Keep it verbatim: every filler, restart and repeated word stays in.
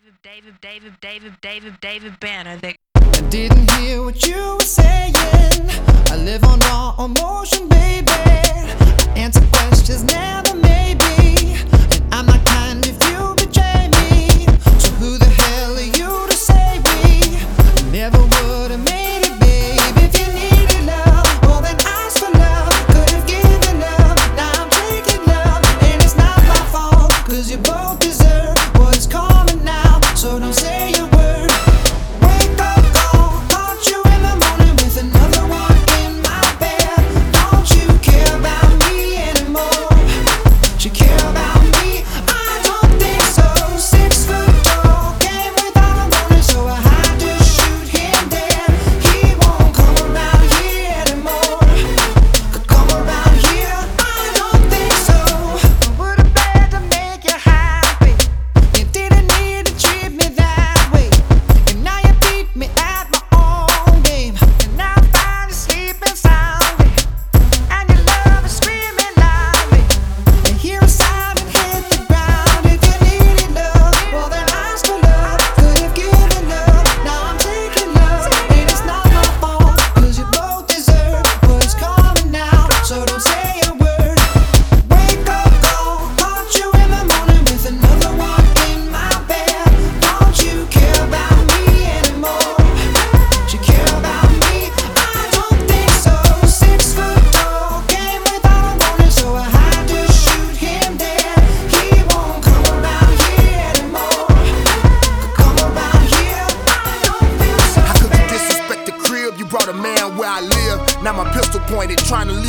David, David, David, David, David, David Banner. They I didn't hear what you were saying. I live on raw emotion, baby. I answer questions, never maybe. And I'm not kind if you betray me. So who the hell are you to say we never would have made it, babe? If you needed love, well then ask for love. Could have given love, now I'm taking love. And it's not my fault, cause you both deserve what's coming now. So don't say a word. Wake up, call, caught you in the morning with another one in my bed. Don't you care about me anymore? She care about me? I don't think so. Six foot tall, came without a warning, so I had to shoot him dead. He won't come around here anymore. Could come around here? I don't think so. I would've begged to make you happy. You didn't need to treat me that way. And now you beat me at my own game. And now I'm finally sleeping soundly. And your love is screaming loudly. And here inside and hit the ground. If you needed love, well then ask for love. Could have given love, now I'm taking love. And it's not my fault, cause you both deserve what's coming now. So don't say a word. Wake up, call, caught you in the morning with another one in my bed. Don't you care about me anymore? She care about me? I don't think so. Six foot tall, came without a warning, so I had to shoot him dead. He won't come around here anymore. Could come around here? I don't feel so How could you bad. disrespect the crib? You brought a man where I live. Now my pistol pointed, trying to